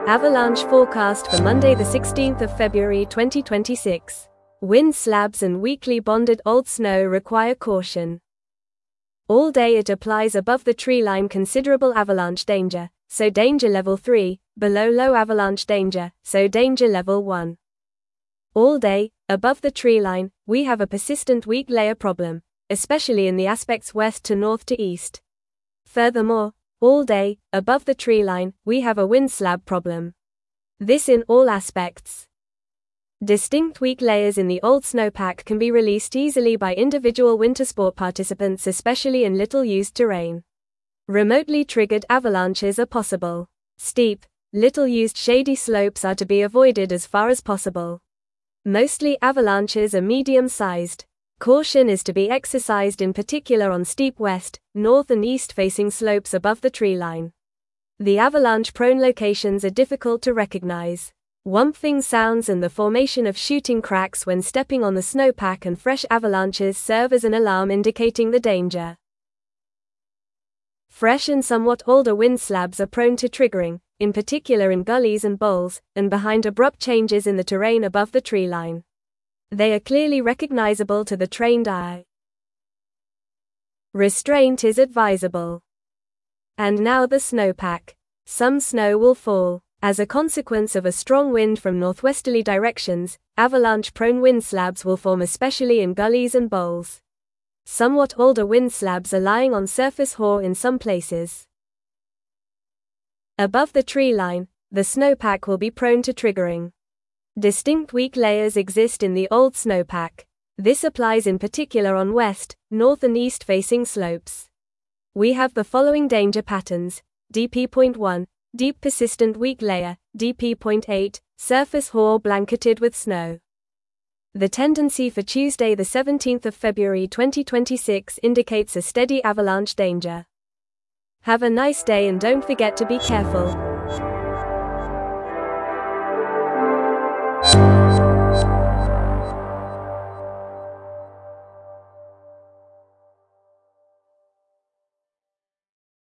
Avalanche forecast for Monday the 16th of February 2026. Wind slabs and weakly bonded old snow require caution. All day it applies above the tree line considerable avalanche danger, so danger level 3, below low avalanche danger, so danger level 1. All day, above the tree line, we have a persistent weak layer problem, especially in the aspects west to north to east. Furthermore, all day, above the tree line, we have a wind slab problem. This in all aspects. Distinct weak layers in the old snowpack can be released easily by individual winter sport participants, especially in little-used terrain. Remotely triggered avalanches are possible. Steep, little-used shady slopes are to be avoided as far as possible. Mostly avalanches are medium-sized. Caution is to be exercised in particular on steep west, north and east-facing slopes above the tree line. The avalanche-prone locations are difficult to recognize. Whumping sounds and the formation of shooting cracks when stepping on the snowpack and fresh avalanches serve as an alarm indicating the danger. Fresh and somewhat older wind slabs are prone to triggering, in particular in gullies and bowls, and behind abrupt changes in the terrain above the tree line. They are clearly recognizable to the trained eye. Restraint is advisable. And now the snowpack. Some snow will fall. As a consequence of a strong wind from northwesterly directions, avalanche-prone wind slabs will form especially in gullies and bowls. Somewhat older wind slabs are lying on surface hoar in some places. Above the tree line, the snowpack will be prone to triggering. Distinct weak layers exist in the old snowpack. This applies in particular on west, north and east-facing slopes. We have the following danger patterns: DP.1, deep persistent weak layer, DP.8, surface hoar blanketed with snow. The tendency for Tuesday the 17th of February 2026 indicates a steady avalanche danger. Have a nice day and don't forget to be careful.